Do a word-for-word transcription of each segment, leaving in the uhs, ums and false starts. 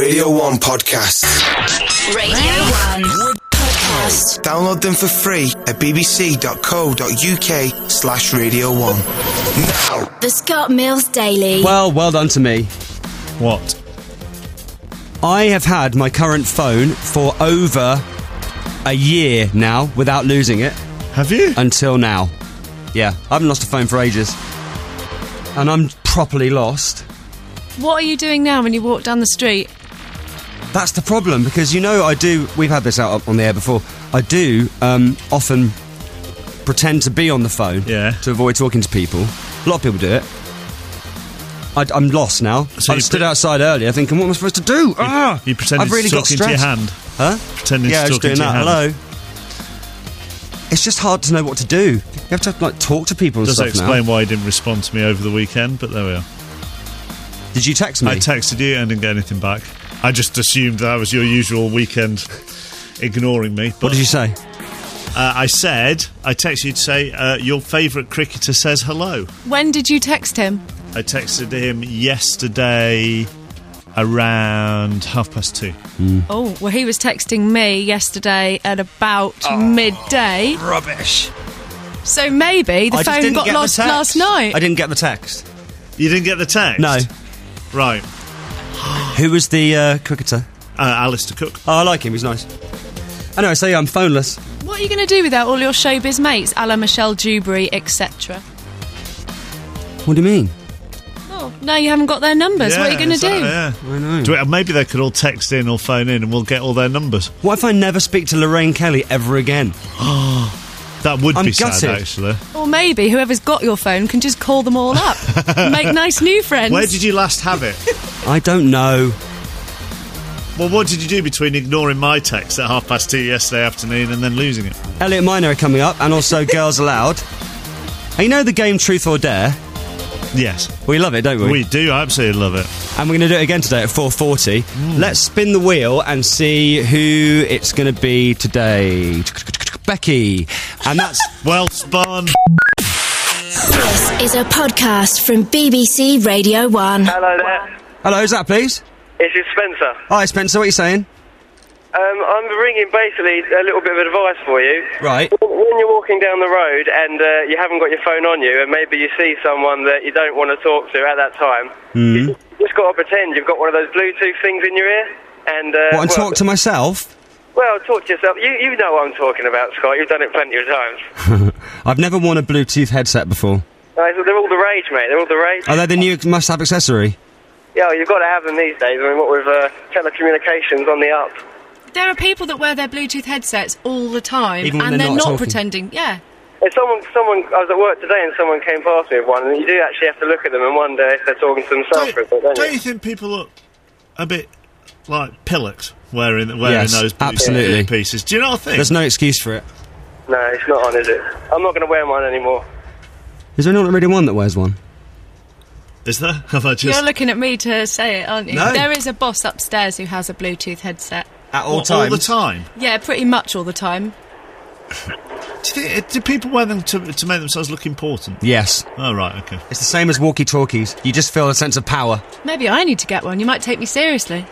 Radio one podcasts. Radio one podcasts. Download them for free at bbc.co.uk slash Radio one. Now. The Scott Mills Daily. Well, well done to me. What? I have had my current phone for over a year now without losing it. Have you? Until now. Yeah, I haven't lost a phone for ages. And I'm properly lost. What are you doing now when you walk down the street? That's the problem, because, you know, I do... We've had this out on the air before. I do um, often pretend to be on the phone yeah. to avoid talking to people. A lot of people do it. I, I'm lost now. So I stood pre- outside earlier thinking, what am I supposed to do? You, ah, you pretended I've really to got talk into your hand? Huh? Pretending yeah, to talk talk into that. your hand. Hello? It's just hard to know what to do. You have to, like, talk to people and Does stuff that explain now. why you didn't respond to me over the weekend? But there we are. Did you text me? I texted you and didn't get anything back. I just assumed that was your usual weekend ignoring me. But what did you say? Uh, I said, I texted you to say, uh, your favourite cricketer says hello. When did you text him? I texted him yesterday around half past two. Mm. Oh, well, he was texting me yesterday at about oh, midday. Rubbish. So maybe the I phone got lost last night. I didn't get the text. You didn't get the text? No. Right. Who was the uh, cricketer? Uh, Alistair Cook. Oh, I like him, he's nice. Anyway, so yeah, I'm phoneless. What are you going to do without all your showbiz mates, a la Michelle Dewberry, et cetera? What do you mean? Oh, now you haven't got their numbers. Yeah, what are you going to exactly, do? Yeah. I know. Do we, maybe they could all text in or phone in and we'll get all their numbers. What if I never speak to Lorraine Kelly ever again? That would I'm be gutted. sad, actually. Or maybe whoever's got your phone can just call them all up. Make nice new friends. Where did you last have it? I don't know. Well, what did you do between ignoring my text at half past two yesterday afternoon and then losing it? Elliot Minor are coming up, and also Girls Aloud. And you know the game Truth or Dare? Yes. We love it, don't we? We do, I absolutely love it. And we're going to do it again today at four forty. Mm. Let's spin the wheel and see who it's going to be today. Becky. And that's... well spun. This is a podcast from B B C Radio one. Hello there. Hello, who's that, please? This is Spencer. Hi, Spencer, what are you saying? Um, I'm ringing basically a little bit of advice for you. Right. When you're walking down the road and uh, you haven't got your phone on you and maybe you see someone that you don't want to talk to at that time, mm. you just got to pretend you've got one of those Bluetooth things in your ear and... Uh, what, and well, talk to myself? Well, talk to yourself. You, you know what I'm talking about, Scott. You've done it plenty of times. I've never worn a Bluetooth headset before. Uh, so they're all the rage, mate. They're all the rage. Are they the new must-have accessory? Yeah, you've got to have them these days. I mean, what with uh, telecommunications on the up. There are people that wear their Bluetooth headsets all the time, Even when and they're they're not not talking. pretending. Yeah. If someone, someone, I was at work today and someone came past me with one, and you do actually have to look at them and wonder if they're talking to themselves Don't, for a bit, don't, don't you? you think people look a bit like pillocks wearing, wearing Yes, those Bluetooth absolutely. pieces? Do you not think? There's no excuse for it. No, it's not on, is it? I'm not going to wear mine anymore. Is there not really one that wears one? Is there? Have I just... You're looking at me to say it, aren't you? No. There is a boss upstairs who has a Bluetooth headset. At all What, times? all the time? Yeah, pretty much all the time. Do, you think, do people wear them to, to make themselves look important? Yes. Oh, right, okay. It's the same as walkie-talkies. You just feel a sense of power. Maybe I need to get one. You might take me seriously.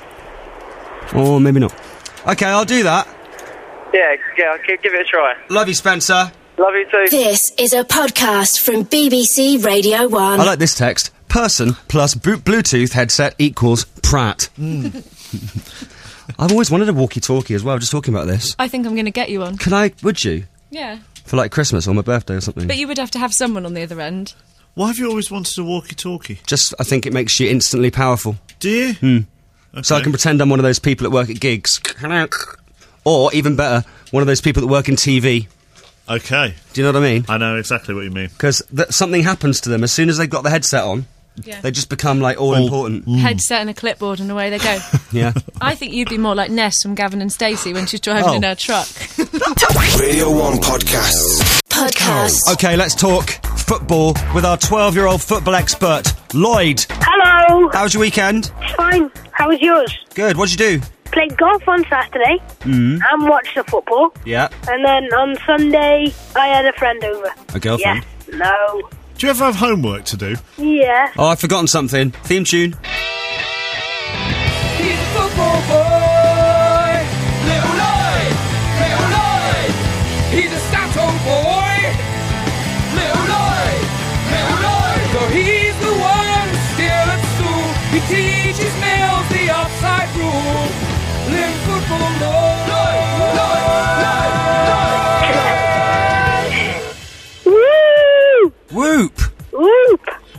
Or maybe not. OK, I'll do that. Yeah, yeah, give give it a try. Love you, Spencer. Love you too. This is a podcast from B B C Radio one. I like this text. Person plus b- Bluetooth headset equals Pratt. Mm. I've always wanted a walkie-talkie as well, just talking about this. I think I'm going to get you one. Can I, would you? Yeah. For like Christmas or my birthday or something? But you would have to have someone on the other end. Why have you always wanted a walkie-talkie? Just, I think it makes you instantly powerful. Do you? Hmm. Okay. So I can pretend I'm one of those people that work at gigs. Or, even better, one of those people that work in T V. Okay. Do you know what I mean? I know exactly what you mean. Because th- something happens to them as soon as they've got the headset on. Yeah. They just become, like, all, All- important. Headset and a clipboard and away they go. Yeah. I think you'd be more like Ness from Gavin and Stacey when she's driving Oh. in her truck. Radio one podcasts. Podcast. OK, let's talk football with our twelve-year-old football expert, Lloyd. Hello. How was your weekend? Fine. How was yours? Good. What'd you do? Played golf on Saturday Mm. and watched the football. Yeah. And then on Sunday, I had a friend over. A girlfriend? Yeah. No. Do you ever have homework to do? Yeah. Oh, I've forgotten something. Theme tune. He's a football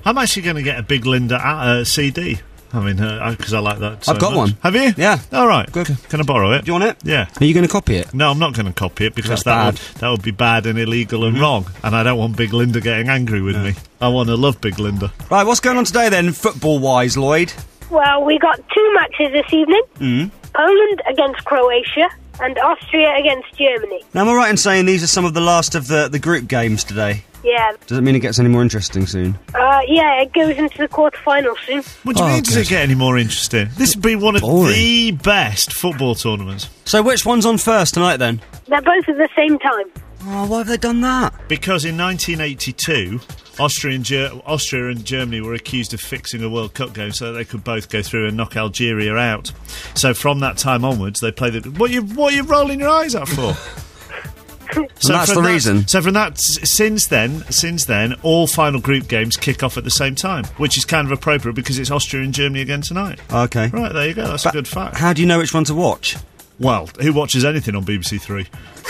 I'm actually going to get a Big Linda uh, C D. I mean, because uh, I like that so I've got much. one. Have you? Yeah. All right. Good. Can I borrow it? Do you want it? Yeah. Are you going to copy it? No, I'm not going to copy it because That's that bad. would, that would be bad and illegal and Mm-hmm. wrong. And I don't want Big Linda getting angry with me. I want to love Big Linda. Right, what's going on today then, football-wise, Lloyd? Well, we got two matches this evening. Mm. Poland against Croatia and Austria against Germany. Now, am I right in saying these are some of the last of the, the group games today? Yeah. Does it mean it gets any more interesting soon? Uh, yeah, it goes into the quarterfinals soon. What do you Oh, mean, does good. it get any more interesting? This would be one of Boring. the best football tournaments. So which one's on first tonight then? They're both at the same time. Oh, why have they done that? Because in nineteen eighty-two, Austria and, Ger- Austria and Germany were accused of fixing a World Cup game so that they could both go through and knock Algeria out. So from that time onwards, they played it. What you what are you rolling your eyes at for? So that's from the that- reason. So from that, s- since then, since then, all final group games kick off at the same time, which is kind of appropriate because it's Austria and Germany again tonight. Okay. Right, there you go. That's But a good fact. How do you know which one to watch? Well, who watches anything on B B C Three?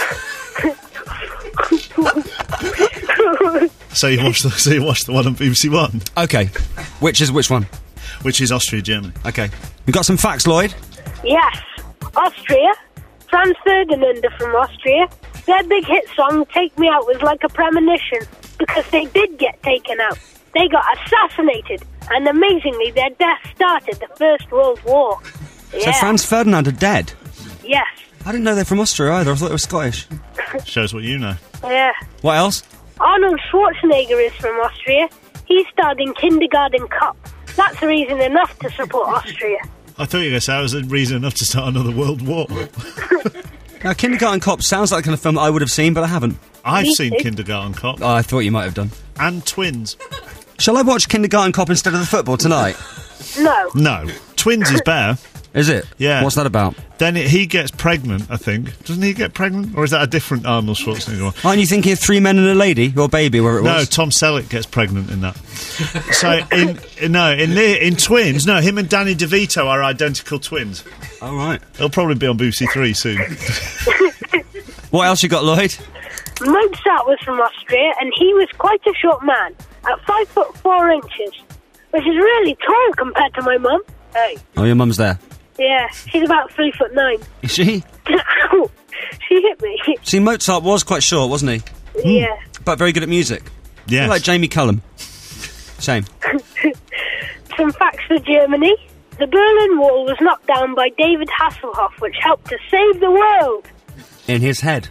So you watch the so you watch the one on B B C One, Okay. Which is which one? which is Austria Germany. Okay. We got some facts, Lloyd? Yes. Austria. Franz Ferdinand are from Austria. Their big hit song, Take Me Out, was like a premonition because they did get taken out. They got assassinated, and amazingly, their death started the First World War. So Yeah. Franz Ferdinand are dead? Yes. I didn't know they're from Austria either. I thought they were Scottish. Shows what you know. Yeah. What else? Arnold Schwarzenegger is from Austria. He starred in Kindergarten Cop. That's reason enough to support Austria. I thought you were going to say that was a reason enough to start another world war. Now, Kindergarten Cop sounds like the kind of film that I would have seen, but I haven't. I've Me seen too. Kindergarten Cop Oh, I thought you might have done. and Twins. Shall I watch Kindergarten Cop instead of the football tonight? No. No, Twins is better. Is it? Yeah. What's that about? Then it, he gets pregnant, I think. Doesn't he get pregnant? Or is that a different Arnold Schwarzenegger one? Aren't you thinking of Three Men and a Lady, or Baby, where it No, was? Tom Selleck gets pregnant in that. So, in, in no, in the, in Twins, no, him and Danny DeVito are identical twins. Oh, right. They'll probably be on B B C Three soon. What else you got, Lloyd? Mozart was from Austria, and he was quite a short man, at five foot four inches, which is really tall compared to my mum. Hey. Oh, your mum's there. Yeah, she's about three foot nine. Is she? Ow! She hit me. See, Mozart was quite short, wasn't he? Yeah. But very good at music. Yes. Like Jamie Cullum. Same. Some facts for Germany. The Berlin Wall was knocked down by David Hasselhoff, which helped to save the world. In his head.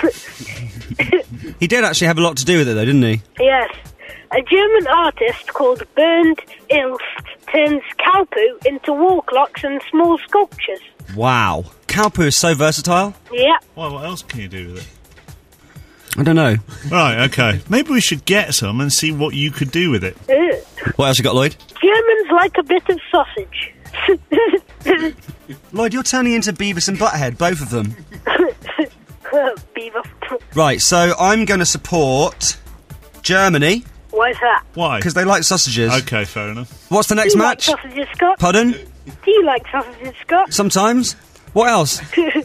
He did actually have a lot to do with it, though, didn't he? Yes. A German artist called Bernd Ilst turns cow poo into wall clocks and small sculptures. Wow. Cow poo is so versatile. Yeah. Well, what else can you do with it? I don't know. Right, okay. Maybe we should get some and see what you could do with it. Ugh. What else you got, Lloyd? Germans like a bit of sausage. Lloyd, you're turning into Beavis and Butthead, both of them. Beaver. Right, so I'm going to support Germany, Why's that? Why? because they like sausages. Okay, fair enough. What's the Do next you match? like sausages, Scott? Pardon? Do you like sausages, Scott? Sometimes. What else?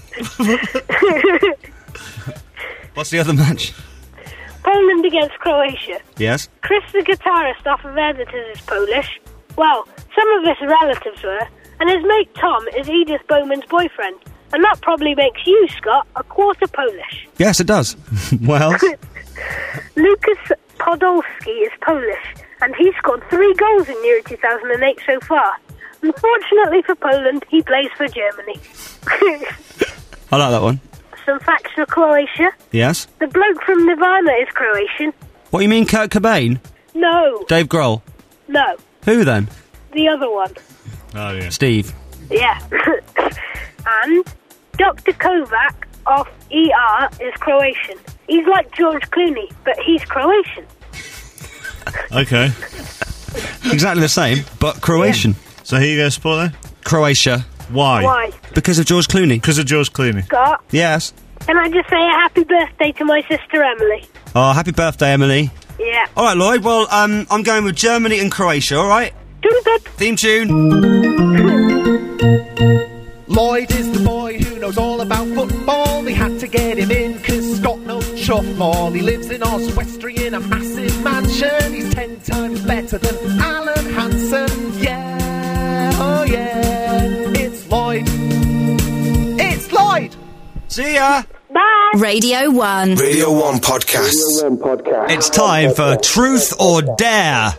What's the other match? Poland against Croatia. Yes. Chris, the guitarist off of Editors, is Polish. Well, some of his relatives were, and his mate Tom is Edith Bowman's boyfriend. And that probably makes you, Scott, a quarter Polish. Yes, it does. What else? Lucas Podolski is Polish, and he scored three goals in Euro two thousand eight so far. Unfortunately for Poland, he plays for Germany. I like that one. Some facts for Croatia. Yes. The bloke from Nirvana is Croatian. What, you mean Kurt Cobain? No, Dave Grohl? no, Who then? the other one. Oh, yeah. Steve. Yeah. And Doctor Kovac of E R is Croatian. He's like George Clooney, but he's Croatian. Okay. Exactly the same, but Croatian. So who you going to support then? Croatia. Why? Why? Because of George Clooney. Because of George Clooney. Scott, Yes. can I just say a happy birthday to my sister Emily? Oh, happy birthday, Emily. Yeah. All right, Lloyd. Well, um, I'm going with Germany and Croatia, all right? Doodle good. Theme tune. Lloyd is the boy who knows all about football. They had to get him in cause Scott knows chuff more. He lives in Oswestry in a massive mansion. He's ten times better better than Alan Hansen. Yeah, oh yeah, it's Lloyd. It's Lloyd. See ya! Bye. Radio one. Radio one podcast. It's time for Truth or Dare.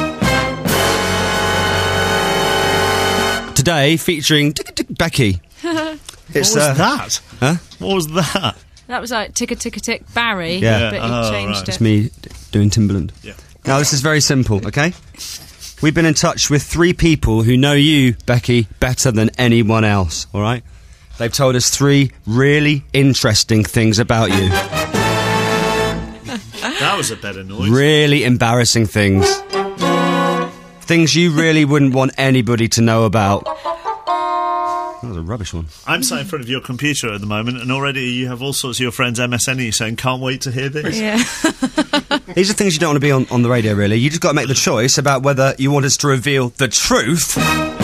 Today, featuring Tick Tick Becky. It's, What was uh, that? Huh? What was that? That was like tick a tick a tick Barry, Yeah. but he Oh, changed right. it. It's me d- doing Timberland. Yeah. Now, this is very simple, okay? We've been in touch with three people who know you, Becky, better than anyone else, all right? They've told us three really interesting things about you. That was a better noise. Really embarrassing things. Things you really wouldn't want anybody to know about. That was a rubbish one. I'm sat in front of your computer at the moment, and already you have all sorts of your friends MSNing you saying, can't wait to hear this. Yeah. These are things you don't want to be on, on the radio, really. You just got to make the choice about whether you want us to reveal the truth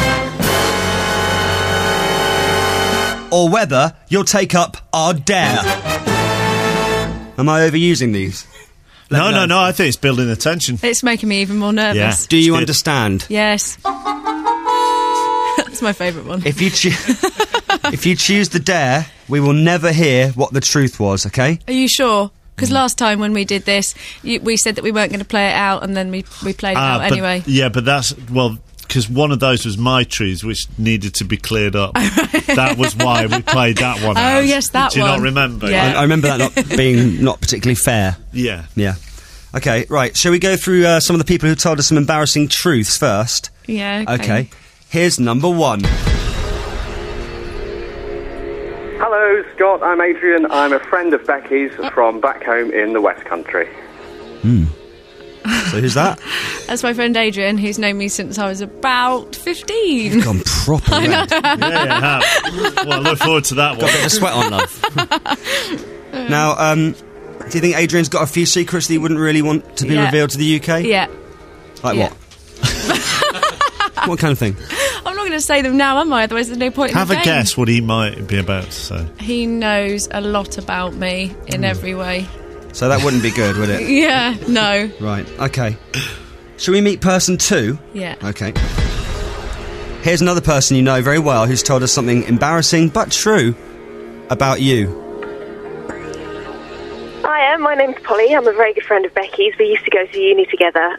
or whether you'll take up our dare. Am I overusing these? Let No, me no, know. no, I think it's building the tension. It's making me even more nervous. Yeah. Do you It's good. understand? Yes. That's my favourite one. If you choo- if you choose the dare, we will never hear what the truth was, okay? Are you sure? Because last time when we did this, you, we said that we weren't going to play it out, and then we we played it Ah, out but- anyway. Yeah, but that's, well, because one of those was my truths, which needed to be cleared up. That was why we played that one Oh, out. yes, that Do you not one. remember? Yeah. I, I remember that not being not particularly fair. Yeah. Yeah. Okay, right. Shall we go through uh, some of the people who told us some embarrassing truths first? Yeah. Okay. Okay. Here's number one. Hello, Scott. I'm Adrian. I'm a friend of Becky's from back home in the West Country. So who's that? That's my friend Adrian, who's known me since I was about fifteen. Gone proper red. Yeah, you have. Well, I look forward to that Got a one. bit of sweat on, love. Now, um, do you think Adrian's got a few secrets that he wouldn't really want to be Yeah. revealed to the U K? Yeah. Like Yeah. what? What kind of thing? I'm not going to say them now, am I? Otherwise there's no point Have in a the game. guess what he might be about to say. He knows a lot about me in Hmm. every way. So that wouldn't be good, would it? Yeah. No. Right, okay. Shall we meet person two? Yeah. Okay. Here's another person you know very well who's told us something embarrassing but true about you. Hiya, my name's Polly. I'm a very good friend of Becky's. We used to go to uni together.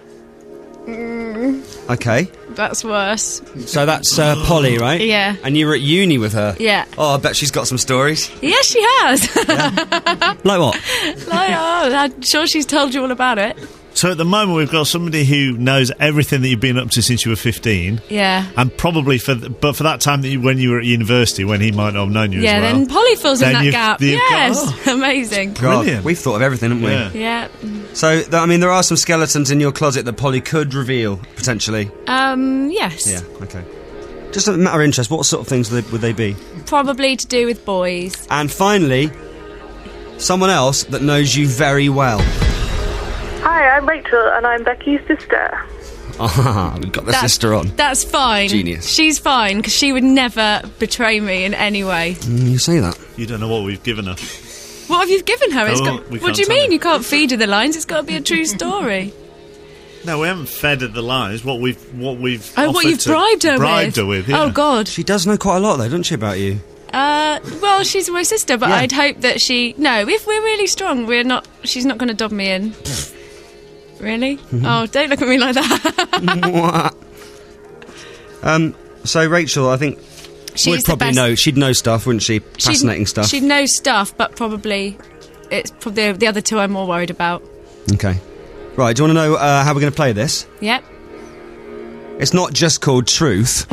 Okay. That's worse. So that's uh, Polly, right? Yeah. And you were at uni with her? Yeah. Oh, I bet she's got some stories. Yes, she has. Like what? Like, oh, I'm sure she's told you all about it. So at the moment, we've got somebody who knows everything that you've been up to since you were fifteen. Yeah. And probably for, th- but for that time that you, when you were at university, when he might not have known you Yeah, as well. then Polly fills in Then that you've- gap. you've got- Yes. oh. Amazing. God, Brilliant. we've thought of everything, haven't we? Yeah. Yeah. So, th- I mean, there are some skeletons in your closet that Polly could reveal, potentially. Um, yes. Yeah, okay. Just a matter of interest, what sort of things would they, would they be? Probably to do with boys. And finally, someone else that knows you very well. Hi, I'm Rachel, and I'm Becky's sister. Ah, we've got the That's- sister on. That's fine. Genius. She's fine, because she would never betray me in any way. Mm, you say that. You don't know what we've given her. What have you given her? It's Oh, got, we what can't do you tell mean? her. You can't feed her the lines. It's got to be a true story. No, we haven't fed her the lines. What we've, what we've. Oh, what offered you've to- bribed her bribed with? her with. Yeah. Oh, God. She does know quite a lot, though, doesn't she, about you? Uh, well, she's my sister, but Yeah. I'd hope that she... No, if we're really strong, we're not... She's not going to dob me in. Really? Mm-hmm. Oh, don't look at me like that. um, so, Rachel, I think She's would the probably best- know. She'd know stuff, wouldn't she? Fascinating she'd, stuff. She'd know stuff, but probably... It's probably the other two I'm more worried about. Okay. Right, do you want to know uh, how we're going to play this? Yep. It's not just called Truth.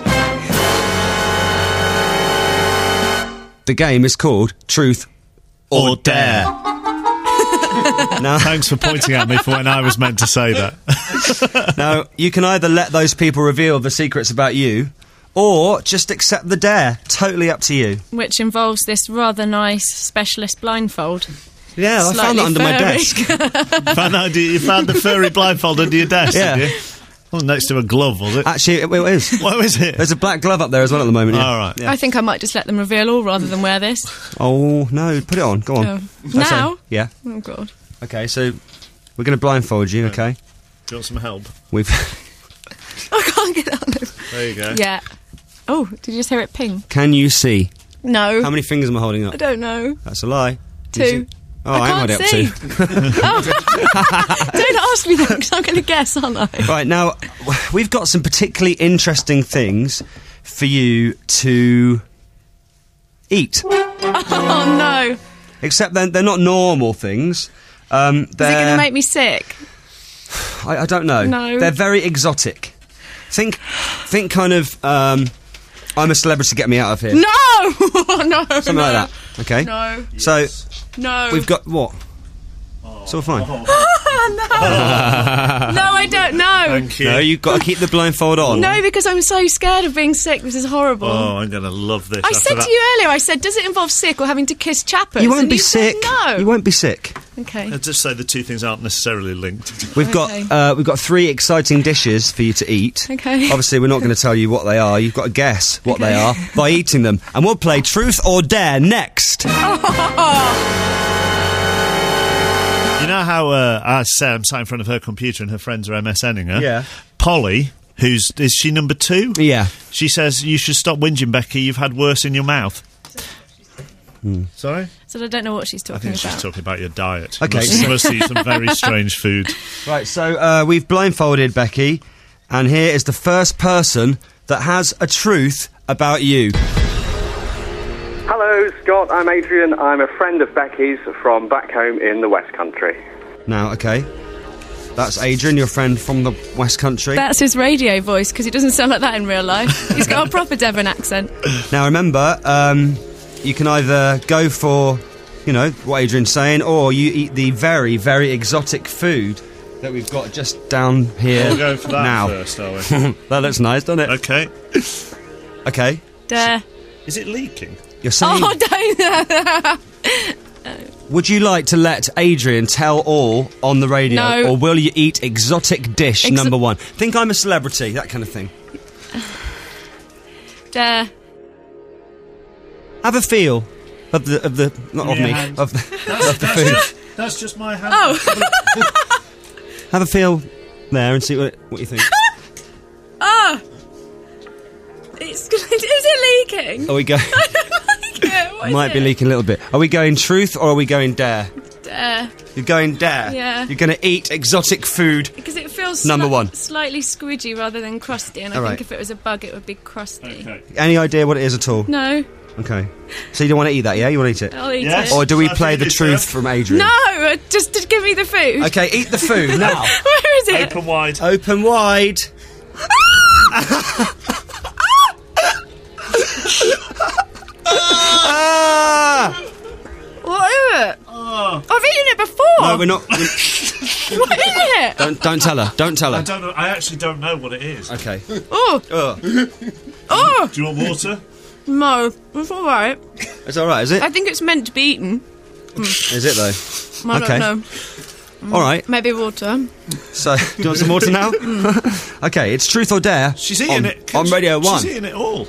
The game is called Truth or, Or Dare. Now, Thanks for pointing at me for when I was meant to say that. now, you can either let those people reveal the secrets about you, or just accept the dare. Totally up to you. Which involves this rather nice specialist blindfold. Yeah, I found Slightly that under my furry. desk. found out, you found the furry blindfold under your desk, Yeah. did you? Well, next to a glove, was it? Actually, it, it is. What was it? There's a black glove up there as well at the moment. Yeah. All right. Yeah. I think I might just let them reveal all rather than wear this. Oh, no, put it on. Go on. Oh. That's Now? it. Yeah. Oh, God. Okay, so we're going to blindfold you, okay? Do you want some help? We've I can't get that on. There you go. Yeah. Oh, did you just hear it ping? Can you see? No. How many fingers am I holding up? I don't know. That's a lie. Two. You see- Oh, I, I am can't holding see. up two. Oh. Don't ask me that because I'm going to guess, aren't I? Right, now, we've got some particularly interesting things for you to eat. Oh, no. Except they're, they're not normal things. Um, Is it they're, going to make me sick? I, I don't know. No. They're very exotic. Think, think kind of, um, I'm a celebrity, get me out of here. No! no. Something no. like that. Okay? No. So, No. we've got, what? It's all fine. no. no, I don't know. Thank you. No, you've got to keep the blindfold on. No, because I'm so scared of being sick. This is horrible. Oh, I'm going to love this. I after said that. to you earlier, I said, does it involve sick or having to kiss chappers? You won't And be you said sick. no. You won't be sick. Okay. I'll just say the two things aren't necessarily linked. We've Okay. got uh, we've got three exciting dishes for you to eat. Okay. Obviously, we're not going to tell you what they are. You've got to guess what Okay. they are by eating them, and we'll play Truth or Dare next. You know how uh, I say I'm sat in front of her computer and her friends are MSNing her? Yeah. Polly, who's is she number two? Yeah. She says you should stop whinging, Becky. You've had worse in your mouth. Sorry? So I don't know what she's I talking think about. she's talking about your diet. Okay. You must, must eat some very strange food. Right. So uh, we've blindfolded Becky, and here is the first person that has a truth about you. Hello, Scott. I'm Adrian. I'm a friend of Becky's from back home in the West Country. Now, okay. That's Adrian, your friend from the West Country. That's his radio voice because he doesn't sound like that in real life. He's got a proper Devon accent. Now, remember, um, you can either go for, you know, what Adrian's saying, or you eat the very, very exotic food that we've got just down here We'll go for that now. first, are we? That looks nice, doesn't it? Okay. Okay. Dare. Is it leaking? You're saying, Oh, don't. would you like to let Adrian tell all on the radio, No. or will you eat exotic dish Exo- number one? Think I'm a celebrity, that kind of thing. Dare. Have a feel of the of the not of Yeah, me hand. of the, That's, of the that's food. just, that's just my hand. Oh. Have a feel there and see what what you think. Ah. It's. Is it leaking? Are we go? I don't like it. What is Might be it? leaking a little bit. Are we going truth or are we going dare? Dare. You're going dare. Yeah. You're going to eat exotic food. Because it feels Number sli- one. slightly squidgy rather than crusty, and I All think right. if it was a bug, it would be crusty. Okay. Any idea what it is at all? No, Okay. So you don't want to eat that, yeah? You want to eat it? I'll eat Yes. it. Or do we I play think the it is, truth yeah. from Adrian? No, uh, just to give me the food. Okay, eat the food now. Where is it? Open wide. Open wide. Ah! What is it? Oh, I've eaten it before. No, we're not. we're- What is it? don't don't tell her. Don't tell I her. don't know. I actually don't know what it is. Okay. Oh, Ugh. oh. Do you want water? No, it's all right. It's all right, is it? I think it's meant to be eaten. Is it though? I Okay. don't know. All right. Maybe water. So, do you want some water now? Okay, it's truth or dare. She's eating on, it. on Radio One. She's eating it all.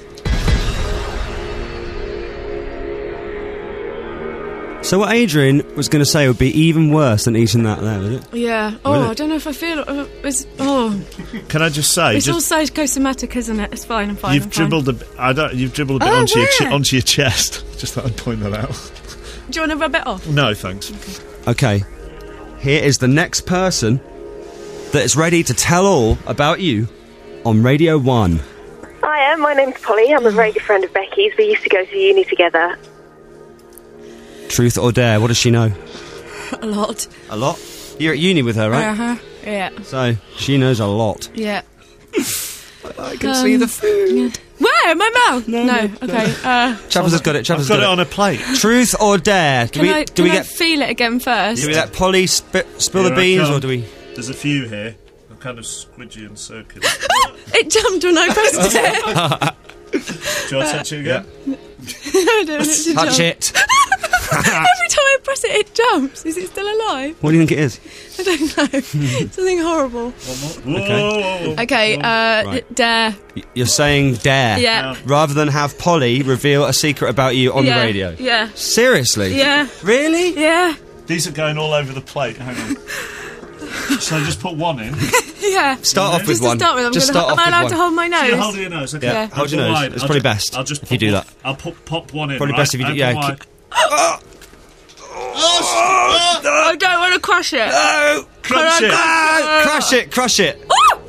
So what Adrian was going to say would be even worse than eating that there, was it? Yeah. Oh, Really? I don't know if I feel. Uh, it's, oh, Can I just say, it's all just, psychosomatic, isn't it? It's fine. I'm fine. you've I'm fine. dribbled a. b- I don't. You've dribbled a bit Oh, onto your where? chi- onto your chest. Just thought I'd point that out. Do you want to rub it off? No, thanks. Okay. Here is the next person that is ready to tell all about you on Radio One. Hiya, my name's Polly. I'm a very good friend of Becky's. We used to go to uni together. Truth or dare? What does she know? A lot. A lot. You're at uni with her, right? Uh huh. Yeah. So she knows a lot. Yeah. I can Um, see the food. Where? In my mouth? No. no, Okay. Uh, Chappers has got it. Chappers I've got has it on a plate. Truth or dare? Do can we I, do can we I get feel it again first? do we let Polly sp- spill Here the I beans, come. or do we? There's a few here. I'm kind of squidgy and circular. It jumped when I pressed it. Do you want to touch it again? I don't want it to Touch jump. it. Every time I press it, it jumps. Is it still alive? What do you think it is? I don't know. Something horrible. Whoa, Okay. whoa, whoa, whoa. Okay, uh, Right. dare. Y- You're saying dare. Yeah. Rather than have Polly reveal a secret about you on yeah. the radio. Yeah. Seriously? Yeah. Really? Yeah. These are going all over the plate. Hang on. So just put one in. Yeah. Start off Just with to one. start with, I'm Just gonna, start am off I with allowed one. to hold my nose? You're holding your nose. Okay. Yeah, Yeah. hold your I'll put nose. wide. It's I'll probably ju- best I'll just if pop you do one- that. I'll put pop one in. Probably right? best if you do- Open yeah, wide. keep- I don't want to crush it. No! Crunch it. Ah, crush it, crush it.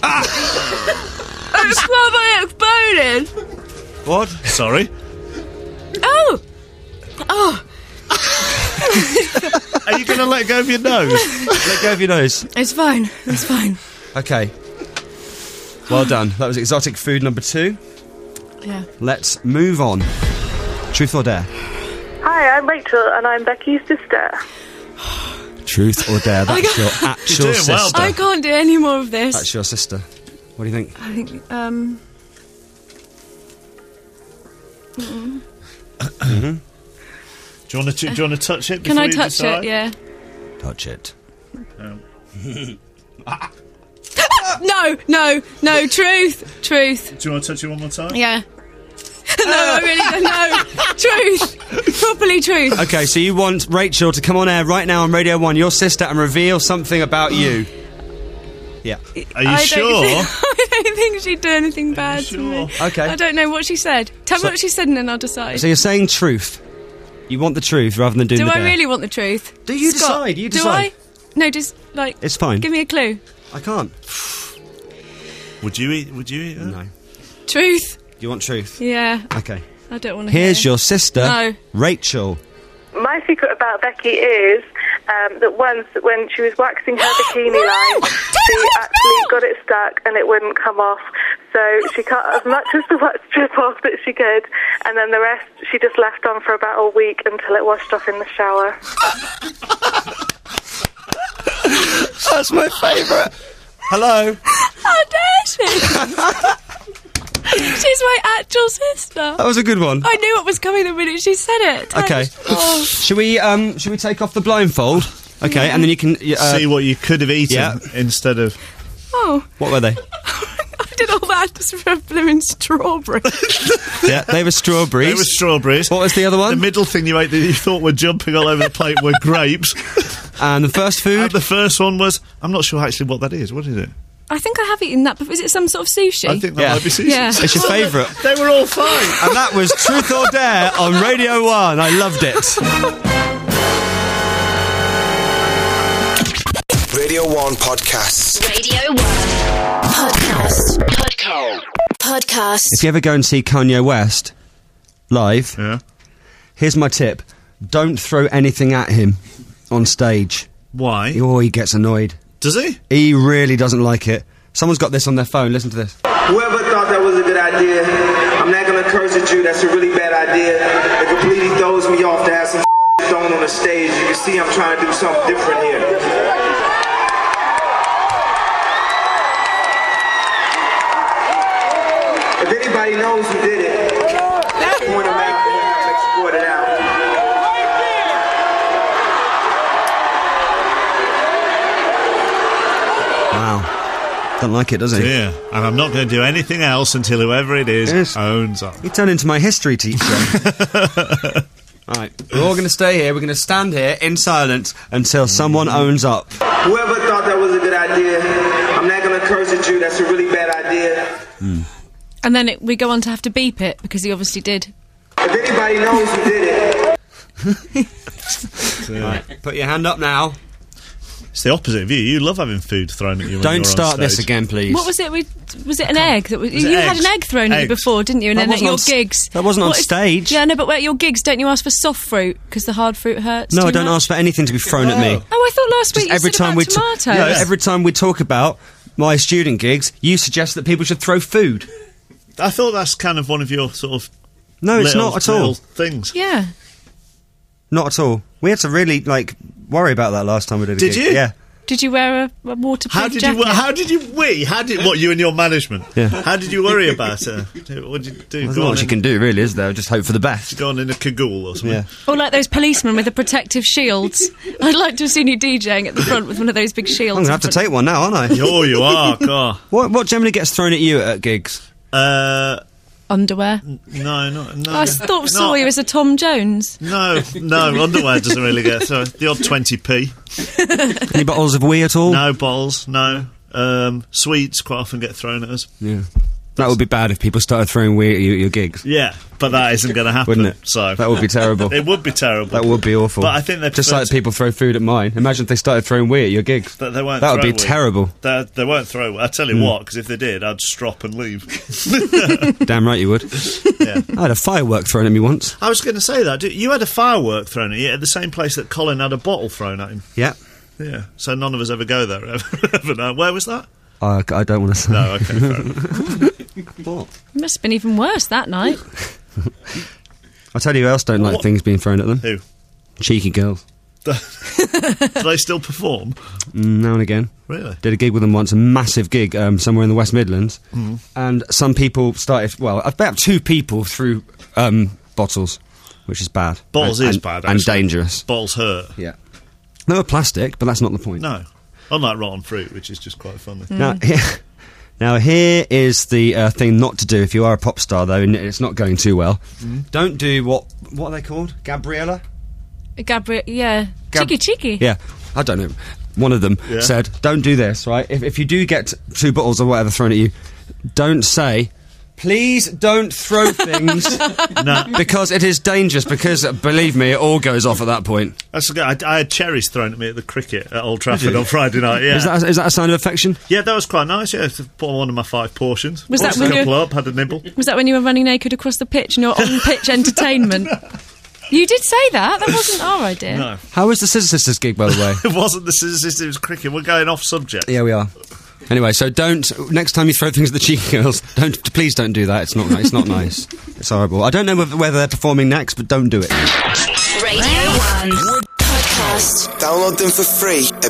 It's smell my exploding. What? Sorry. Oh. Oh. Are you going to let go of your nose? Let go of your nose. It's fine. It's fine. Okay. Well done. That was exotic food number two. Yeah. Let's move on. Truth or dare? Hi, I'm Rachel, and I'm Becky's sister. Truth or dare? That's your actual You're doing well, sister. I can't do any more of this. That's your sister. What do you think? I think, um... mm. Mm-hmm. Do you want to? Do you want to touch it? Can before I you touch decide? it? Yeah. Touch it. Um, No, no, no, truth, truth. do you want to touch it one more time? Yeah. No, I really don't know. Truth. Properly truth. Okay, so you want Rachel to come on air right now on Radio one, your sister, and reveal something about you. Yeah. Are you I sure? Don't think, I don't think she'd do anything bad to me. Okay. I don't know what she said. Tell So- me what she said and then I'll decide. So you're saying truth. You want the truth rather than doing Do the I dare. really want the truth? Do you Scott, decide? You Do decide. I? No, just, like... It's fine. Give me a clue. I can't. Would you eat? Would you eat? That? No. Truth. You want truth? Yeah. Okay. I don't want to Here's hear. your sister, No. Rachel. My secret about Becky is um, that once, when she was waxing her bikini line, she actually got it stuck and it wouldn't come off. So she cut as much as the wax strip off that she could, and then the rest she just left on for about a week until it washed off in the shower. That's my favourite. Hello. How dare she? She's my actual sister. That was a good one. I knew what was coming the minute she said it. Okay. Oh. Should we um should we take off the blindfold? Okay, and then you can uh, See what you could have eaten yeah. instead of. Oh. What were they? I did all that just for a blooming strawberry. Yeah, they were strawberries. They were strawberries. What was the other one? The middle thing you ate that you thought were jumping all over the plate were grapes. And the first food? And the first one was. I'm not sure actually what that is. What is it? I think I have eaten that before. Is it some sort of sushi? I think that Yeah. might be sushi. Yeah. It's your favourite. They were all fine. And that was Truth or Dare on Radio one. I loved it. Radio one Podcasts. Radio one. Podcast. Podcast. Podcast. If you ever go and see Kanye West live, Yeah. here's my tip. Don't throw anything at him on stage. Why? Oh, he gets annoyed. Does he? He really doesn't like it. Someone's got this on their phone. Listen to this. Whoever thought that was a good idea, I'm not gonna curse at you. That's a really bad idea. It completely throws me off to have some thrown on the stage. You can see I'm trying to do something different here. If anybody knows who did it, point them out and I'll export it out. Wow. Don't like it, does he? Yeah. And I'm not going to do anything else until whoever it is Yes. owns up. You turn into my history teacher. Alright, we're all going to stay here. We're going to stand here in silence until someone owns up. Whoever thought that was a good idea, I'm not gonna curse at you. That's a really bad idea. And then it, we go on to have to beep it because he obviously did. If anybody knows who did it, Right, put your hand up now. It's the opposite of you. You love having food thrown at you when you're on Don't start this stage. again, please. What was it? We, was it an egg? That was, Was it you had eggs? an egg thrown at you Eggs. before, didn't you? And That then at wasn't your on s- gigs. that wasn't on What is- stage. Yeah, no, but at your gigs, don't you ask for soft fruit because the hard fruit hurts? No, too I don't much? ask for anything to be thrown at me. Oh, I thought last week Just you every said time about we ta- tomatoes. no, every time we talk about my student gigs, you suggest that people should throw food. I thought that's kind of one of your sort of. No, it's little- not at all. little Things. Yeah. Not at all. We had to really like worry about that last time we did a Did gig. you? Yeah. Did you wear a, a waterproof How did jacket? you? How did you? We? How did? What? You and your management? Yeah. How did you worry about it? What did you do? There's Go not on much you in- can do, really, is there? Just hope for the best. Go on in a cagoule or something. Yeah. Or like those policemen with the protective shields. I'd like to have seen you DJing at the front with one of those big shields. I'm gonna have to in front. take one now, aren't I? Oh, you are. God. What what generally gets thrown at you at gigs? Uh, underwear. No, no, no. I thought Not- saw you as a Tom Jones. No, no, underwear doesn't really get so the odd twenty p. Any bottles of wee at all? No bottles, no. Um, sweets quite often get thrown at us. Yeah. That would be bad if people started throwing wee at you at your gigs. Yeah, but that isn't going to happen. Wouldn't it? So That would be terrible. it would be terrible. That would be awful. But I think they just prefer like to- people throw food at mine. Imagine if they started throwing wee at your gigs. But they won't That would throw be it. terrible. They, they won't throw it. I tell you Mm. what, because if they did, I'd strop and leave. Damn right you would. Yeah. I had a firework thrown at me once. I was going to say that. You had a firework thrown at you at the same place that Colin had a bottle thrown at him. Yeah. Yeah. So none of us ever go there ever. ever now. Where was that? I, I don't want to say. No, okay, fair enough. It must have been even worse that night. I'll tell you who else don't like What? things being thrown at them. Who? Cheeky girls. Do they still perform? Mm, now and again. Really? Did a gig with them once, a massive gig um, somewhere in the West Midlands. Mhm. And some people started, well, about two people threw um, bottles, which is bad. Bottles and, is and- bad, And actually. dangerous. Bottles hurt. Yeah. They were plastic, but that's not the point. No. Unlike rotten fruit, which is just quite funny. Now, here, now here is the uh, thing not to do if you are a pop star, though, and it's not going too well. Mhm. Don't do what, what are they called? Gabriella? Gabriel, yeah. Gab- cheeky, cheeky. Yeah, I don't know. One of them Yeah. said, don't do this, right? If, if you do get two bottles or whatever thrown at you, don't say, please don't throw things. No. Because it is dangerous, because, uh, believe me, it all goes off at that point. That's good. I, I had cherries thrown at me at the cricket at Old Trafford you? on Friday night, yeah. Is that, is that a sign of affection? Yeah, that was quite nice, yeah. To put on one of my five portions. Was that Bought a when you- couple up, had a nibble. Was that when you were running naked across the pitch and your on-pitch entertainment? You did say that. That wasn't our idea. No. How was the Scissor Sisters gig, by the way? It wasn't the Scissor Sisters, it was cricket. We're going off subject. Yeah, we are. Anyway, so don't. Next time you throw things at the cheeky girls, don't. Please don't do that. It's not. It's not nice. It's horrible. I don't know whether, whether they're performing next, but don't do it. Radio one Podcast. Download them for free at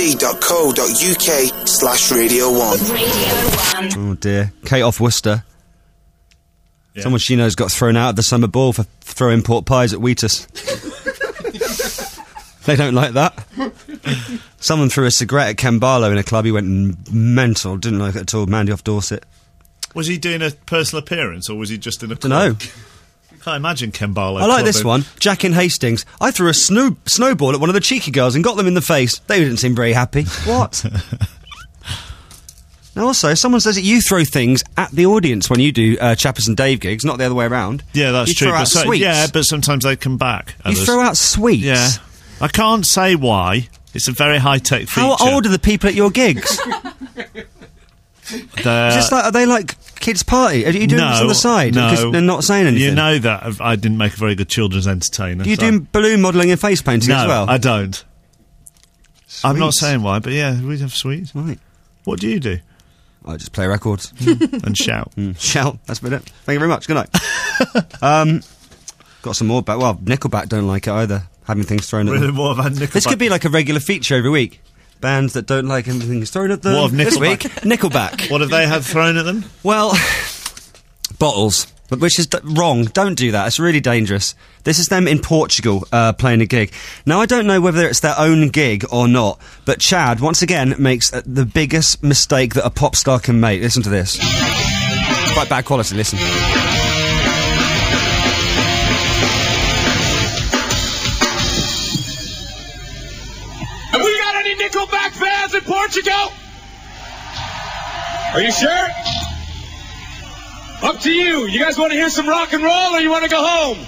bbc.co.uk slash Radio 1. Radio one. Oh dear. Kate off Worcester. Yeah. Someone she knows got thrown out of the summer ball for throwing pork pies at Wheatus. They don't like that. Someone threw a cigarette at Ken Barlow in a club. He went m- mental. Didn't like it at all. Mandy off Dorset. Was he doing a personal appearance or was he just in a Don't know. Can't imagine Ken Barlow. I like this clubbing. one. Jack in Hastings. I threw a snow- snowball at one of the cheeky girls and got them in the face. They didn't seem very happy. What? Now also, someone says that you throw things at the audience when you do uh, Chappers and Dave gigs, not the other way around. Yeah, that's you true. Throw but out so- sweets. yeah, but sometimes they come back. You others. throw out sweets. Yeah. I can't say why. It's a very high-tech feature. How old are the people at your gigs? They're- Just like, are they like kids' party? Are you doing no, this on the side? No. Because they're not saying anything. You know that I've- I didn't make a very good children's entertainer. Do you so- do balloon modelling and face painting no, as well? I don't. I'm not Sweets. saying why, but yeah, we have sweets. Right. What do you do? I just play records. And shout. Mm, shout. That's been it. Thank you very much. Good night. um, got some more back. Well, Nickelback don't like it either. Having things thrown at Really, them. what have Nickelback? This could be like a regular feature every week. Bands that don't like everything thrown at them. What have This Nickelback- week, Nickelback. What have they had thrown at them? Well, bottles, but which is d- wrong. Don't do that. It's really dangerous. This is them in Portugal uh, playing a gig. Now, I don't know whether it's their own gig or not, but Chad, once again, makes uh, the biggest mistake that a pop star can make. Listen to this. Quite bad quality, listen. Have we got any Nickelback fans in Portugal? Are you sure? Up to you. You guys want to hear some rock and roll or you want to go home?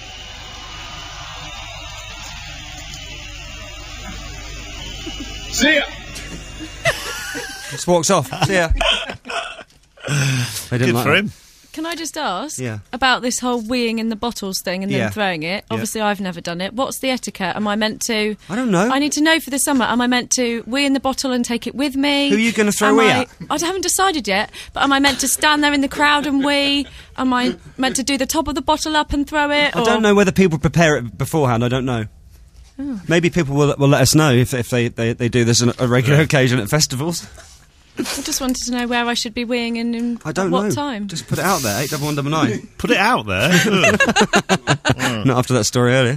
See ya. Just walks off. See ya. They didn't Good like for that. him. Can I just ask Yeah. about this whole weeing in the bottles thing and then Yeah. throwing it? Obviously, I've never done it. What's the etiquette? Am I meant to? I don't know. I need to know for the summer. Am I meant to wee in the bottle and take it with me? Who are you gonna throw Am wee I, at? I haven't decided yet. But am I meant to stand there in the crowd and wee? Am I meant to do the top of the bottle up and throw it? I or- don't know whether people prepare it beforehand. I don't know. Oh. Maybe people will will let us know if if they, they, they do this on a regular Yeah. occasion at festivals. I just wanted to know where I should be weeing and in I don't what know. time. Just put it out there. Eight double one double nine. Put it out there. Ugh. Not after that story earlier.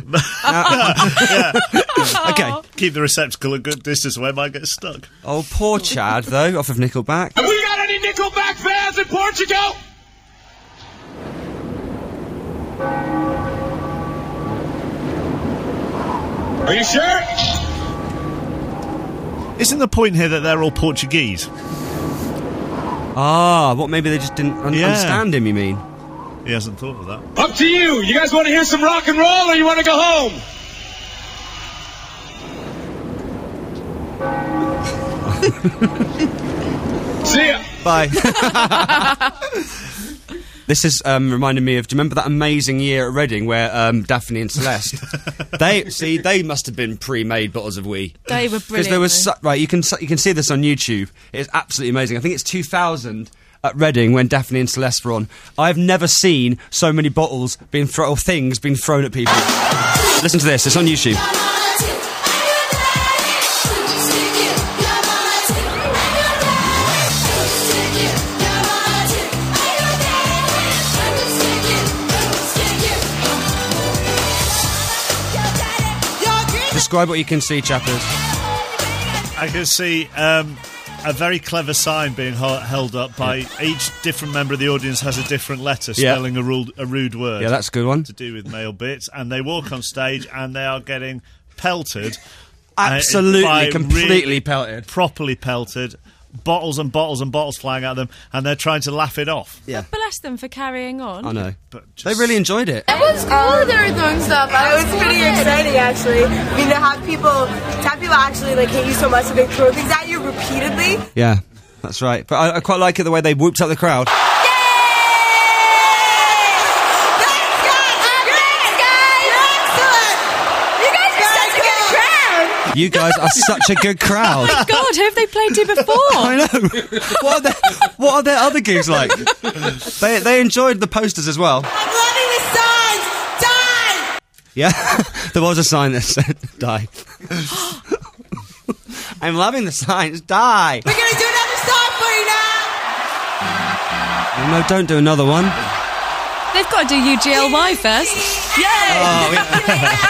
Okay. Keep the receptacle a good distance away, might get stuck. Oh, poor Chad though, off of Nickelback. Have we got any Nickelback fans in Portugal? Are you sure? Isn't the point here that they're all Portuguese? Ah, what? Maybe they just didn't un- Yeah. understand him. You mean? He hasn't thought of that. Up to you. You guys want to hear some rock and roll, or you want to go home? See ya. Bye. This is um, reminding me of. Do you remember that amazing year at Reading where um, Daphne and Celeste? they see they must have been pre-made bottles of wee. They were Because brilliant. there was su- right. You can su- you can see this on YouTube. It's absolutely amazing. I think it's two thousand at Reading when Daphne and Celeste were on. I've never seen so many bottles being thrown or things being thrown at people. Listen to this. It's on YouTube. Describe what you can see, chappers. I can see um, a very clever sign being ho- held up by each different member of the audience has a different letter Yeah. spelling a, rude, a rude word. Yeah, that's a good one. To do with male bits, and they walk on stage and they are getting pelted. Absolutely, uh, by completely really pelted. Properly pelted. Bottles and bottles and bottles flying at them, and they're trying to laugh it off. Yeah. Bless them for carrying on. I know. But They really enjoyed it. It was cool that they were throwing stuff. It was pretty exciting, actually. I mean, to have people, to have people actually like hate you so much that they throw things at you repeatedly. Yeah, that's right. But I, I quite like it the way they whooped up the crowd. You guys are such a good crowd. Oh my God, who have they played to before? I know. What are, their, what are their other gigs like? they they enjoyed the posters as well. I'm loving the signs. Die. Yeah, there was a sign that said "die." I'm loving the signs. Die. We're gonna do another song for you now. No, don't do another one. They've got to do U G L Y first. Yay! Oh, yeah.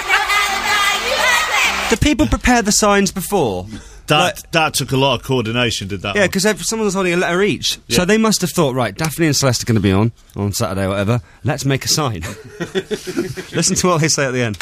Do people prepare the signs before? That that took a lot of coordination, did that? Yeah, one? because someone was holding a letter each. Yeah. So they must have thought, right, Daphne and Celeste are going to be on, on Saturday or whatever. Let's make a sign. Listen to what they say at the end.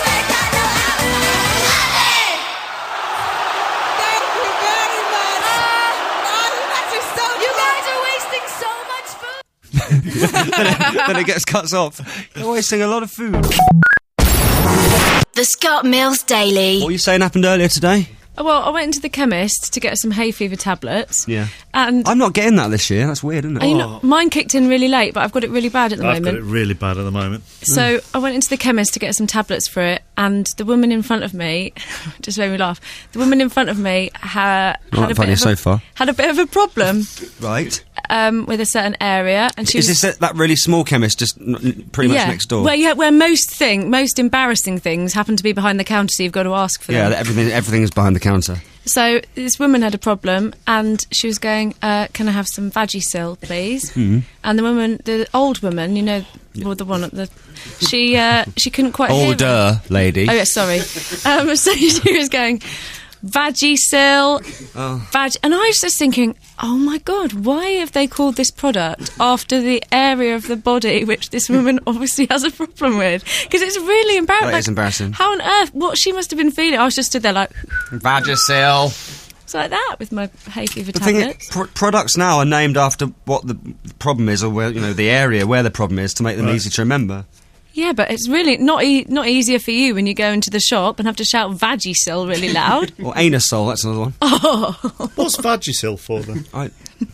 then, it, then it gets cut off. You're wasting a lot of food. The Scott Mills Daily. What were you saying happened earlier today? Well, I went into the chemist to get some hay fever tablets. Yeah. And I'm not getting that this year. That's weird, isn't it? you know, mine kicked in really late, but I've got it really bad at the I've moment. got it really bad at the moment. So I went into the chemist to get some tablets for it, and the woman in front of me just made me laugh. The woman in front of me ha- Not had a funny bit of so a, far. had a bit of a problem Right. um, with a certain area, and she Is was, this a, that really small chemist just n- n- pretty much yeah, next door? Where, yeah, where most thing, most embarrassing things happen to be behind the counter, so you've got to ask for yeah, them. that everything everything is behind the counter. So this woman had a problem, and she was going, uh, "Can I have some Vagisil, please?" Hmm. And the woman, the old woman, you know, well, the one at the, she uh, she couldn't quite hear. it. Older lady. Oh yeah, sorry. um, so she was going, Vagisil, Oh. Vag, and I was just thinking, oh my God, why have they called this product after the area of the body which this woman obviously has a problem with? Because it's really embarrassing. That is embarrassing. How on earth? What she must have been feeling? I was just stood there like, Vagisil. it's like that with my hay fever The thing is, tablets. pr- products now are named after what the problem is, or where you know the area where the problem is, to make them Right. easy to remember. Yeah, but it's really not e- not easier for you when you go into the shop and have to shout Vagisil really loud. Or Anusol, that's another one. Oh, What's Vagisil for then? I,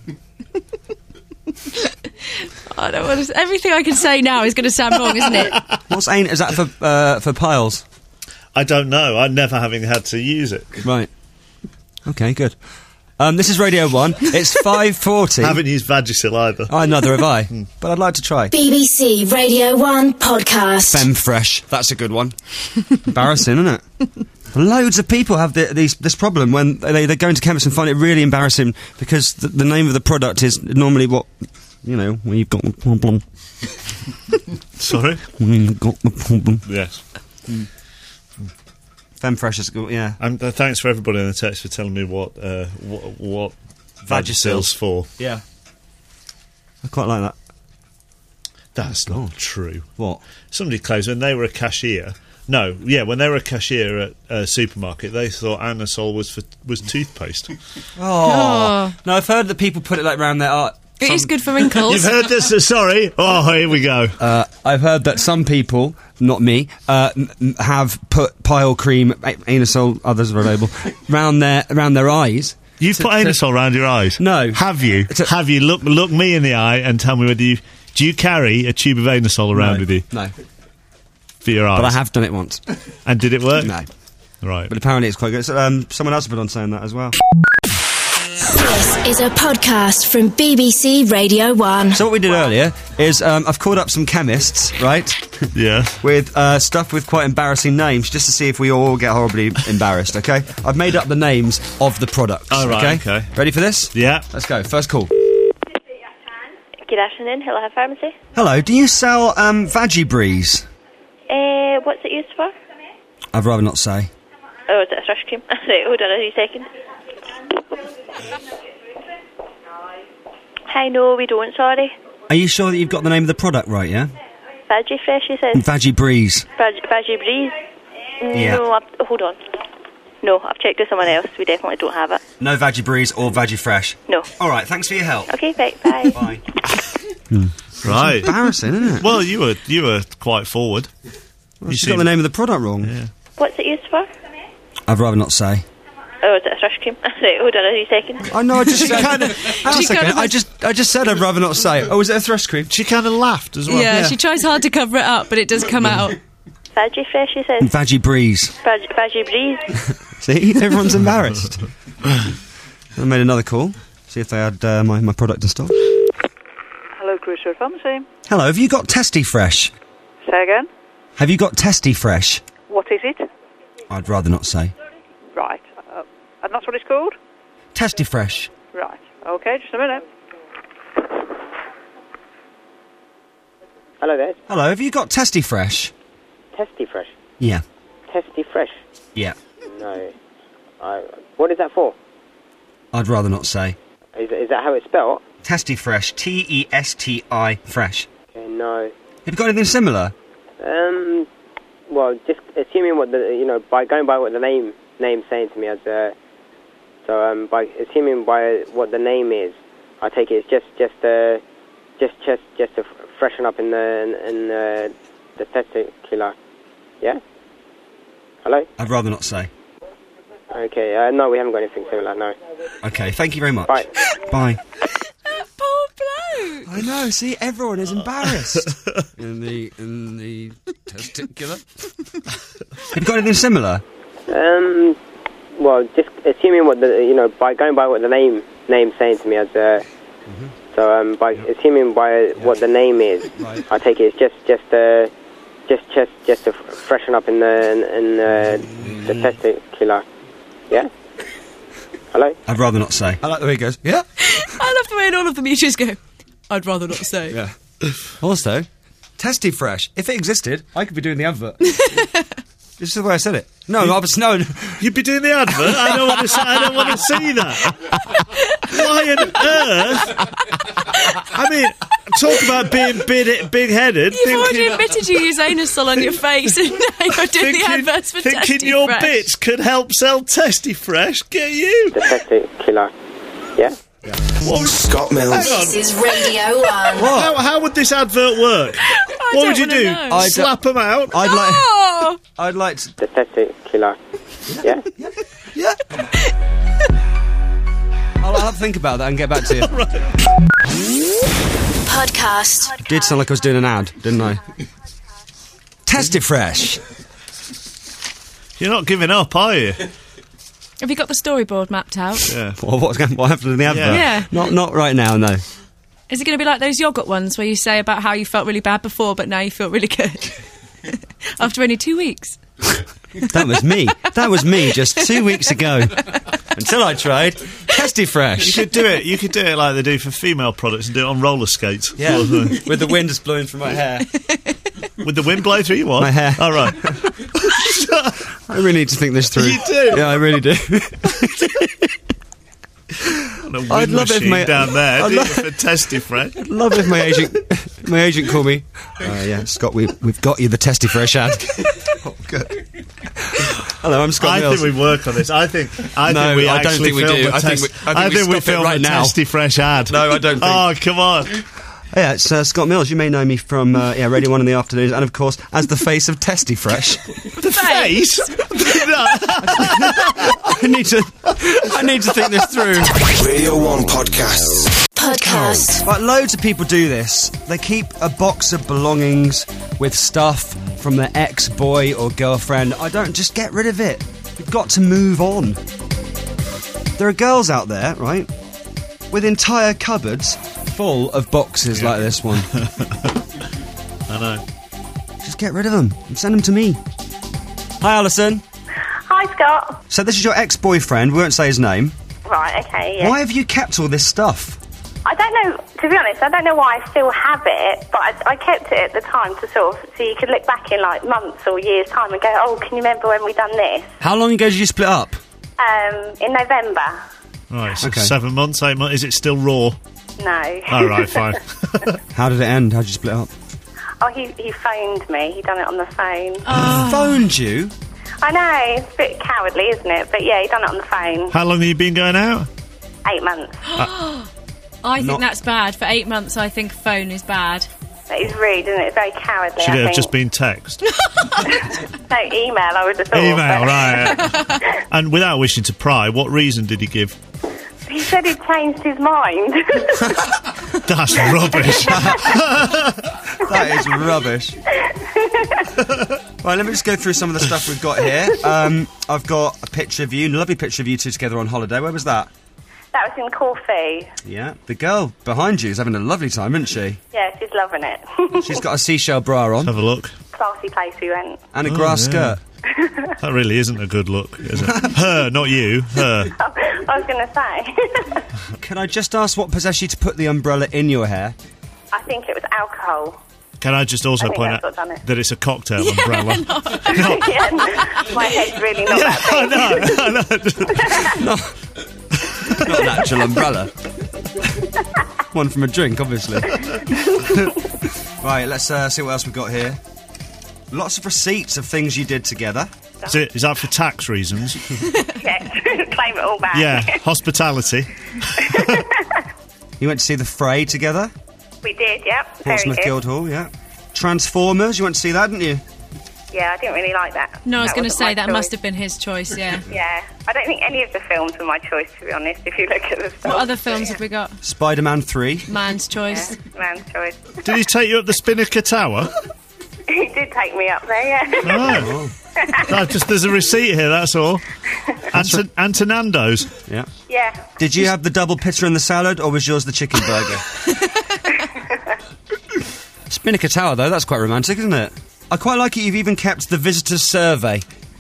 I don't want to, everything I can say now is going to sound wrong, isn't it? what's an? Is that for uh, for piles? I don't know. I never having had to use it. Right. Okay, good. Um, this is Radio One. It's five forty. Haven't used Vagisil either. Oh, neither have I. But I'd like to try. B B C Radio one podcast. Femme Fresh. That's a good one. Embarrassing, isn't it? Loads of people have the, these, this problem when they, they go into chemists and find it really embarrassing because the, the name of the product is normally what, you know, when you've got the problem. Sorry? When you've got the problem. Yes. Femme Fresh is good, yeah. And uh, thanks for everybody in the text for telling me what uh, what, what Vagisil's for. Yeah. I quite like that. That's not true. What? Somebody claims when they were a cashier. No, yeah, when they were a cashier at a supermarket, they thought Anusol was for was toothpaste. Oh. No, I've heard that people put it like round their art. It is good for wrinkles. You've heard this? Uh, sorry. Oh, here we go. Uh, I've heard that some people, not me, uh, m- m- have put pile cream, a- Anusol, others are available, round their round their eyes. You've put Anusol round your eyes? No. Have you? To- have you? Look, look me in the eye and tell me whether you do you carry a tube of Anusol around No. with you No. for your eyes? But I have done it once. And did it work? No. Right. But apparently it's quite good. So, um, someone else has been on saying that as well. This is a podcast from B B C Radio one. So what we did earlier is um, I've called up some chemists, right? Yeah. With uh, stuff with quite embarrassing names, just to see if we all get horribly embarrassed, okay? I've made up the names of the products, Oh, right, okay? okay. Ready for this? Yeah. Let's go. First call. Good afternoon, Hello Health Pharmacy. Hello, do you sell um, Veggie Breeze? Uh, what's it used for? I'd rather not say. Oh, is it a thrush cream? Right, hold on a few seconds. Hi, no, we don't, sorry. Are you sure that you've got the name of the product right, yeah? Veggie Fresh, you said? Veggie Breeze. Veg- Veggie Breeze? Yeah. No, I've, oh, hold on. No, I've checked with someone else. We definitely don't have it. No Veggie Breeze or Veggie Fresh? No. All right, thanks for your help. Okay, right, bye. Bye. Right. It's embarrassing, isn't it? Well, you were you were quite forward. Well, you she's got the name of the product wrong. Yeah. What's it used for? I'd rather not say. Oh, is it a thrush cream? Right, hold on a few seconds. I know, I just said... kind of- Hang on a She second, kind of- I just, I just said I'd rather not say. Oh, is it a thrush cream? She kind of laughed as well. Yeah, she tries hard to cover it up, but it does come out. Veggie Fresh, you said? Veggie Breeze. Veg- Veggie Breeze? See, everyone's embarrassed. I made another call, see if they had uh, my, my product in stock. Hello, Cruiser Pharmacy. Hello, have you got Testy Fresh? Say again. Have you got Testy Fresh? What is it? I'd rather not say. Right. Uh, and that's what it's called? Testy Fresh. Right. Okay, just a minute. Hello there. Hello, have you got Testy Fresh? Testy Fresh. Yeah. Testy Fresh. Yeah. No. I, what is that for? I'd rather not say. Is, is that how it's spelled? Testy Fresh. T E S T I Fresh. Okay, no. Have you got anything similar? Um. Well, just assuming what the you know by going by what the name name's saying to me as uh so um by assuming by what the name is, I take it it's just just uh just just just to freshen up in the in uh, the testicular. Yeah. Hello. I'd rather not say. Okay. Uh, no, we haven't got anything similar. No. Okay, thank you very much. Bye. Bye. Poor bloke. I know. See, everyone is embarrassed in the in the testicular. Have you got anything similar? Um. Well, just assuming what the you know by going by what the name name's saying to me as uh Mm-hmm. so um by assuming by what the name is, Right. I take it it's just just uh just just just to freshen up in the in uh, the testicular. Yeah. Hello. I'd rather not say. I like the way he goes. Yeah. I love the way in all of them you just go, I'd rather not say. Yeah. Also, Testy Fresh. If it existed, I could be doing the advert. This is the way I said it. No, I was no. You'd be doing the advert. I don't want to. See, I don't want to see that. Why on earth? I mean, talk about being big, big-headed. You've thinking, already admitted you use Anusol on your face, and now you're doing the adverts for thinking Testy your Fresh. bits could help sell Testy Fresh. Get you. The testicular. Yeah. What? Scott Mills. Hang on. This is Radio one. How, how would this advert work? I what don't would you wanna do? know. I'd- Slap them out? I'd like. Oh! I'd like to. The testicular. Yeah. Yeah. I'll, I'll have to think about that and get back to you. Podcast. Did sound like I was doing an ad, didn't I? Testy Fresh. You're not giving up, are you? Have you got the storyboard mapped out? Yeah. What, what's going, what happened in the advert? Yeah. Yeah. Not not right now, no. Is it going to be like those yogurt ones where you say about how you felt really bad before, but now you feel really good? After only two weeks. That was me. That was me just two weeks ago. Until I tried Testy You Fresh. could do it. You could do it like they do for female products and do it on roller skates. Yeah. Sort of thing. With the wind just blowing through my hair. With the wind blowing through you, what? My hair. All right. I really need to think this through. You do? Yeah, I really do. A wind I'd love if machine my- down there. I'd do you, lo- for Testy Fresh. I'd love if my agent My agent called me. Uh, yeah, Scott, we, we've got you the Testy Fresh ad. Oh, good. Hello, I'm Scott I Mills. think we work on this. I think. I No, think we I don't actually think we film do. a I think test- we- I think I we think we stop it film right a now. Testy Fresh ad. No, I don't think. Oh, come on. Yeah, it's uh, Scott Mills. You may know me from uh, yeah, Radio one in the afternoons, and of course, as the face of Testy Fresh. The face? I need to. I need to think this through. Radio one podcasts. Podcast. But loads of people do this. They keep a box of belongings with stuff from their ex-boy or girlfriend. I don't. Just get rid of it. You've got to move on. There are girls out there, right, with entire cupboards full of boxes Yeah. like this one. I know. Just get rid of them and send them to me. Hi, Alison. Hi, Scott. So this is your ex-boyfriend. We won't say his name. Right, okay, yeah. Why have you kept all this stuff? I don't know, to be honest, I don't know why I still have it, but I, I kept it at the time to sort of, so you could look back in like months or years' time and go, oh, can you remember when we done this? How long ago did you split up? Um, in November. Right, so Okay. seven months, eight months. Is it still raw? No. Oh, right, fine. How did it end? How did you split up? Oh, he, he phoned me. He done it on the phone. He phoned you? I know, it's a bit cowardly, isn't it? But yeah, he done it on the phone. How long have you been going out? Eight months. I think Not- that's bad. For eight months, I think phone is bad. That is rude, isn't it? It's very cowardly, Should I it have think. just been text? No, email, I would have thought. Email, but- right. And without wishing to pry, what reason did he give? He said he'd changed his mind. That's rubbish. That is rubbish. Right, let me just go through some of the stuff we've got here. Um, I've got a picture of you, a lovely picture of you two together on holiday. Where was that? That was in Corfu. Yeah. The girl behind you is having a lovely time, isn't she? Yeah, she's loving it. She's got a seashell bra on. Have a look. Classy place we went. And a Oh, grass yeah. skirt. That really isn't a good look, is it? Her, not you. Her. I was going to say. Can I just ask what possessed you to put the umbrella in your hair? I think it was alcohol. Can I just also I think point that's out what done it. that it's a cocktail umbrella? Yeah, no, my head's really not that big. I know, I know. Not an actual umbrella. One from a drink, obviously. Right, let's uh, see what else we've got here. Lots of receipts of things you did together. Is, it, is that for tax reasons? Yeah, claim it all back. Yeah, hospitality. You went to see The Fray together. We did, yep. Very Portsmouth good. Guildhall, yeah. Transformers, you went to see that, didn't you? Yeah, I didn't really like that. No, I was That going to wasn't say my that choice. must have been his choice, yeah. Yeah, I don't think any of the films were my choice, to be honest, if you look at the stuff. What other films have we got? Spider-Man three. Man's choice. Yeah, man's choice. Did he take you up the Spinnaker Tower? He did take me up there, yeah. Oh. No, just there's a receipt here, that's all. Anton- Antonando's. Yeah. Yeah. Did you have the double pitta and the salad, or was yours the chicken burger? Spinnaker Tower, though, that's quite romantic, isn't it? I quite like it you've even kept the visitor's survey.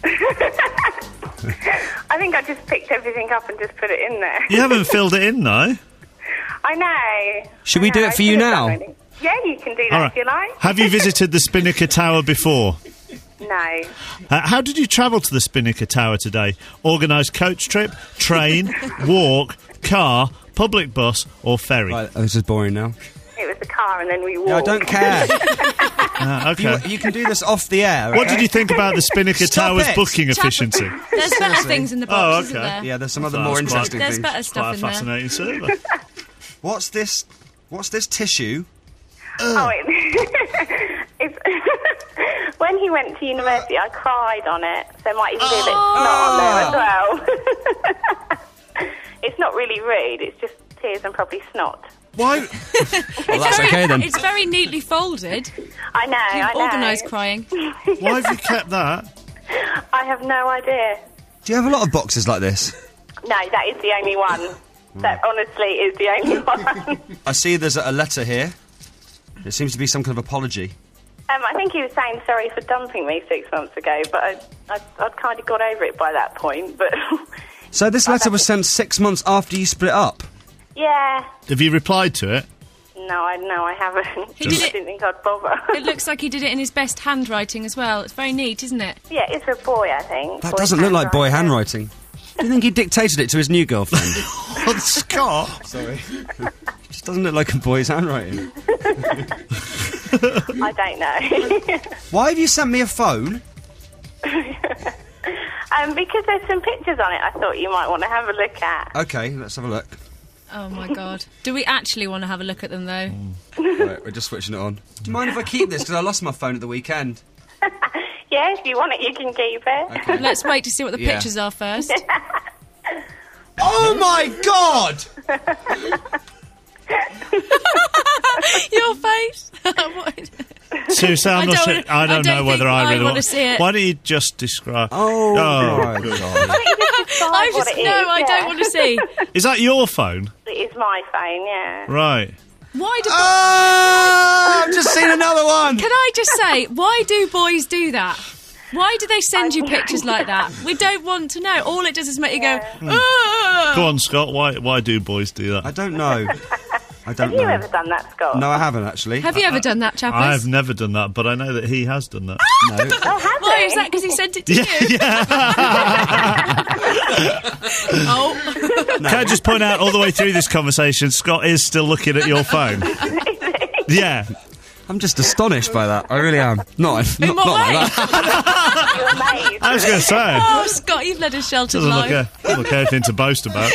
I think I just picked everything up and just put it in there. You haven't filled it in, though. I know. Should I we know, do it I for you should have now? done it. Yeah, you can do that All right. if you like. Have you visited the Spinnaker Tower before? No. Uh, how did you travel to the Spinnaker Tower today? Organised coach trip, train, walk, car, public bus or ferry? Right, oh, this is boring now. It was the car and then we walked. No, I don't care. Ah, okay. You, you can do this off the air. What okay? did you think about the Spinnaker Stop Tower's it. booking Chap- efficiency? There's better Seriously. things in the Oh, box, isn't okay. there? Yeah, there's some other That more was quite- interesting There's things. better Quite stuff a in there. fascinating survey. What's this? What's this tissue? Oh, it, it's when he went to university, I cried on it. So there might even be a bit of snot on there as well. It's not really rude. It's just tears and probably snot. Why? Well, that's okay then. It's very neatly folded. I know. I know. Organised crying. Why have you kept that? I have no idea. Do you have a lot of boxes like this? No, that is the only one. That honestly is the only one. I see there's a letter here. It seems to be some kind of apology. Um, I think he was saying sorry for dumping me six months ago, but I, I, I'd kind of got over it by that point. But So this letter was sent six months after you split up. yeah, Have you replied to it? no, I no, I haven't. He I did it- didn't think I'd bother. It looks like he did it in his best handwriting as well. It's very neat, isn't it? Yeah, it's for a boy, I think. That Boy's doesn't look like boy handwriting. handwriting. Do you think he dictated it to his new girlfriend? Oh, Scott. Sorry. Just doesn't look like a boy's handwriting. I don't know. Why have you sent me a phone? um, because there's some pictures on it I thought you might want to have a look at. Okay, let's have a look. Oh my god. Do we actually want to have a look at them though? Right, we're just switching it on. Do you mind if I keep this? Because I lost my phone at the weekend. Yeah, if you want it, you can keep it. Okay. Let's wait to see what the Yeah. pictures are first. Oh my god! Your face. What? Susan, I'm I not don't sure. wanna- I don't I don't know whether think I I really wanna want see it. Why don't you just describe? Oh, my good. God. I what just it no, is, I yeah. don't want to see. Is that your phone? It is my phone, yeah. Right. Why do? Oh, I've just seen another one. Can I just say, why do boys do that? Why do they send you pictures like that? We don't want to know. All it does is make you go. "Ah." Go on, Scott. Why why do boys do that? I don't know. I don't Have you know. ever done that, Scott? No, I haven't actually. Have you ever done that, Chappers? I've never done that, but I know that he has done that. No. Oh, has Why he? is that? Because he sent it to Yeah, you. yeah. Oh. No. Can I just point out all the way through this conversation, Scott is still looking at your phone. Yeah. I'm just astonished by that. I really am. Not, In not, what not like way? that. You're amazed. I was going to say. Oh, Scott, you've led a sheltered Doesn't look, life. a, doesn't look anything to boast about.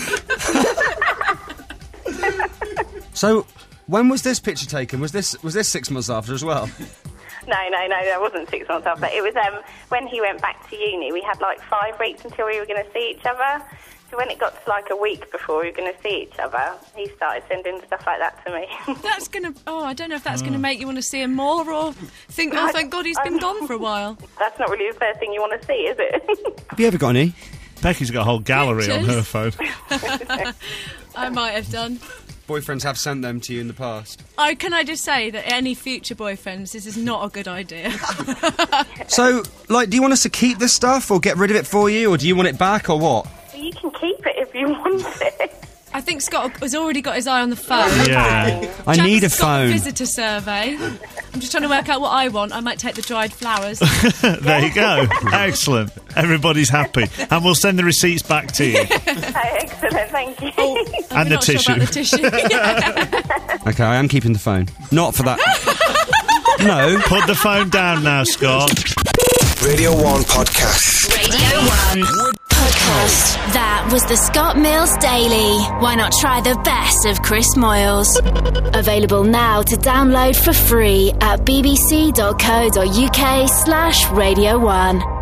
So, when was this picture taken? Was this was this six months after as well? No, no, no, that wasn't six months after. It was um, when he went back to uni. We had like five weeks until we were going to see each other. So when it got to like a week before we were going to see each other, he started sending stuff like that to me. That's gonna. Oh, I don't know if that's gonna make you want to see him more, or think, oh, thank God he's been gone for a while. That's not really the first thing you want to see, is it? Have you ever got any? Becky's got a whole gallery on her phone. I might have done. Boyfriends have sent them to you in the past. Oh, can I just say that any future boyfriends, this is not a good idea. So, like, do you want us to keep this stuff or get rid of it for you, or do you want it back, or what? You can keep it if you want it. I think Scott has already got his eye on the phone. Yeah. I Jack's need a got phone. Visitor survey. I'm just trying to work out what I want. I might take the dried flowers. There you go. Excellent. Everybody's happy. And we'll send the receipts back to you. Excellent, thank you. Oh, And the not sure tissue. about the tissue. Yeah. Okay, I am keeping the phone. Not for that. No. Put the phone down now, Scott. Radio one Podcast. Radio one Podcast. That was the Scott Mills Daily. Why not try the best of Chris Moyles? Available now to download for free at bbc.co.uk slash Radio one.